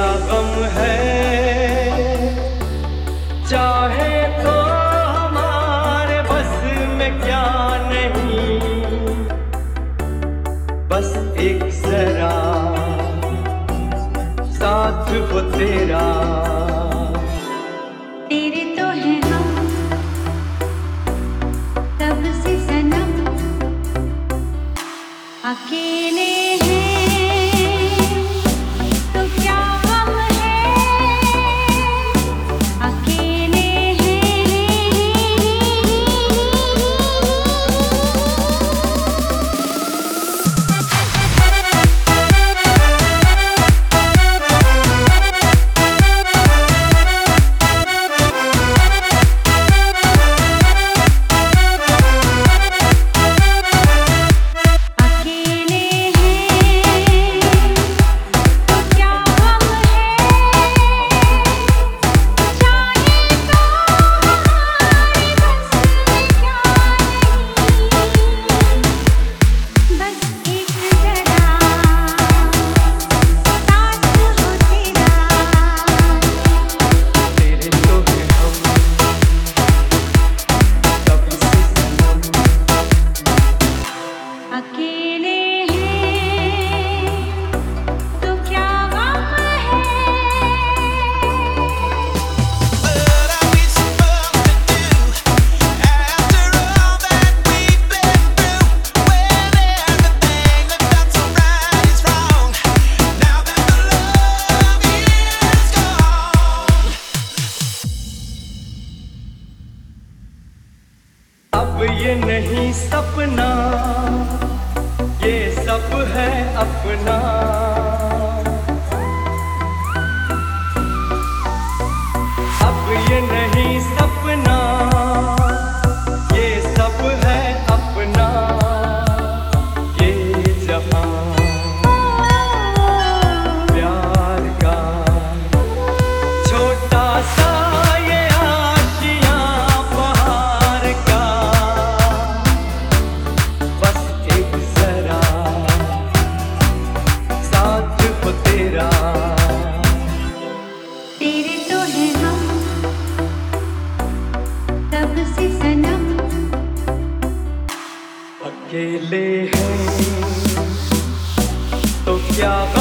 क्या गम है, चाहे तो हमारे बस में क्या नहीं, बस एक जरा साथ हो तेरा। तेरे तो हैं हम तब से सनम, अकेले अब ये नहीं सपना, ये सब है अपना। अब ये नहीं सपना, ये सब है अपना। ये जहां प्यार का छोटा सा तेरे तो हैं हम तब से सनम, अकेले हैं तो क्या